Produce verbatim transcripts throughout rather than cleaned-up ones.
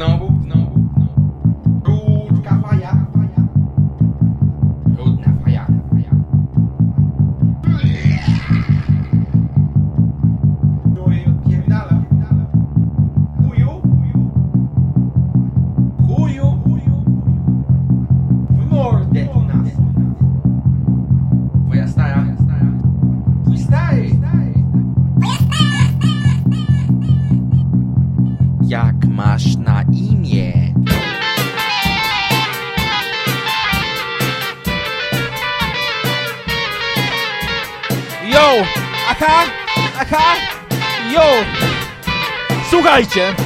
znowu, znowu, znowu. Brudka faja, faja. Brudna faja, faja. No i odpierdala. Chuju, chuju. Chuju, w mordę u nas. Twoja stara, twój stary. Jak masz na imię? Yo! Aha! Aha! Yo! Słuchajcie!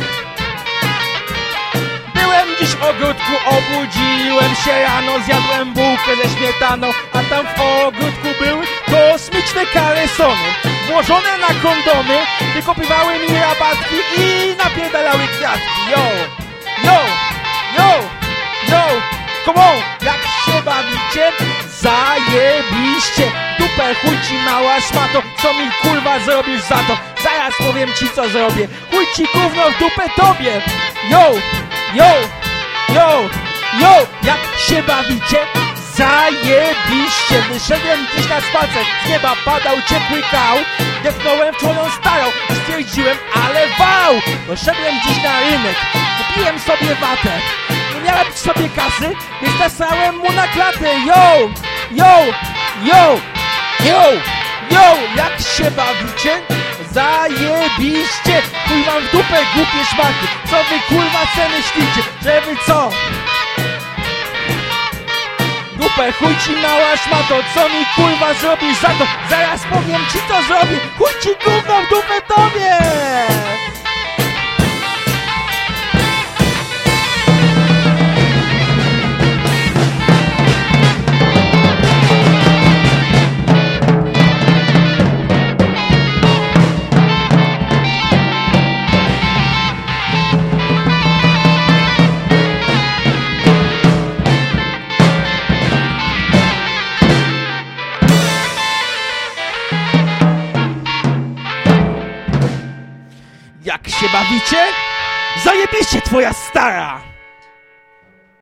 Byłem dziś w ogródku, obudziłem się rano, zjadłem bułkę ze śmietaną, a tam w ogródku były kosmiczne kalesony, włożone na kondomy, wykopywały mi rabatki i napierdalały kwiatki. Yo! Yo! Yo! Yo! Come on! Jak się bawicie? Zajebiście! Dupę chuj ci mała szmato, co mi kurwa zrobisz za to? Zaraz powiem ci co zrobię. Chuj ci gówno w dupę tobie! Yo! Yo! Yo! Yo! Jak się bawicie? Zajebiście! Wyszedłem dziś na spacer, z nieba padał ciepły kał, depnąłem w twoją starą i stwierdziłem, ale wow! Poszedłem dziś na rynek, kupiłem sobie watę. Nie miałem przy sobie kasy, więc nasrałem mu na klatę. Yo! Yo! Yo! Yo! Yo! Jak się bawicie? Zajebiście! Chuj wam w dupę, głupie szmaty! Co wy kurwa se myślicie? Że wy co? Dupę chuj ci mała szmato! Co mi kurwa zrobisz za to? Zaraz powiem ci co zrobię! Chuj ci gówno w dupę tobie! Jak się bawicie? Zajebiście twoja stara!